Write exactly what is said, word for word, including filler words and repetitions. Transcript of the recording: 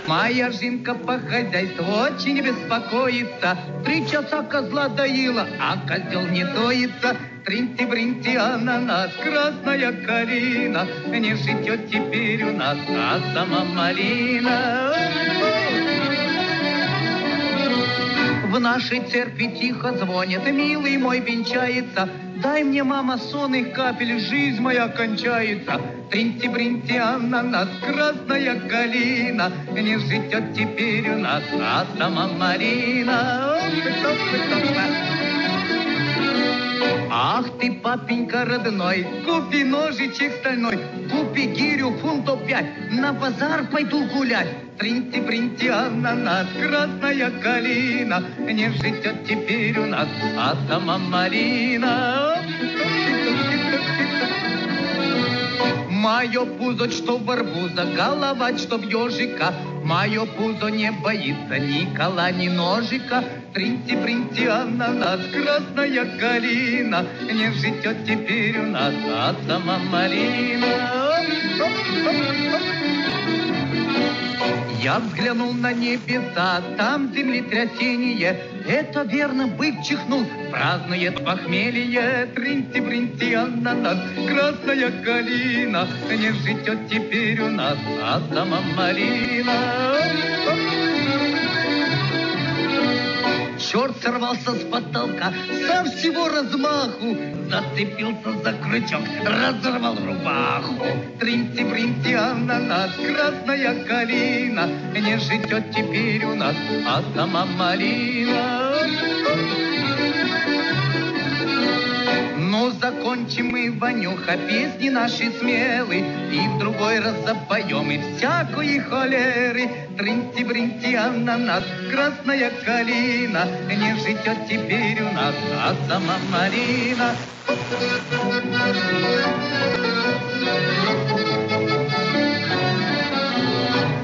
Моя Жинка по хозяйству очень беспокоится. Три часа козла доила, а козел не доится. Тринти-бринти, ананас, красная калина. Не житет теперь у нас, а сама малина. В нашей церкви тихо звонит, милый мой венчается. Дай мне, мама, сонных капель, жизнь моя кончается. Тринти-бринти, ананас, красная калина. Не житет теперь у нас, а сама малина. Ах ты, папенька родной, купи ножичек стальной, купи гирю фунтов пять, на базар пойду гулять. Тринти-бринти, ананас, красная калина. Не житет теперь у нас, а сама малина. Мое пузо, что в арбуза, голова, что в ежика. Мое пузо не боится ни кола, ни ножика. Тринти-бринти, ананас, красная калина. Не житет теперь у нас, а сама малина. Я взглянул на небеса, там землетрясение. Это верно, бык чихнул, празднует похмелье. Тринти-бринти, ананас, красная калина. Не житет теперь у нас, а сама малина. Черт сорвался с потолка со всего размаху, зацепился за крючок, разорвал рубаху. Тринти-бринти, ананас, красная калина. Не житет теперь у нас, а сама малина. Ну, закончим мы, Ванюха, песни наши смелые, и в другой раз запоем и всякой холеры. Тринти-бринти, ананас, красная калина. Не житет теперь у нас, а сама малина.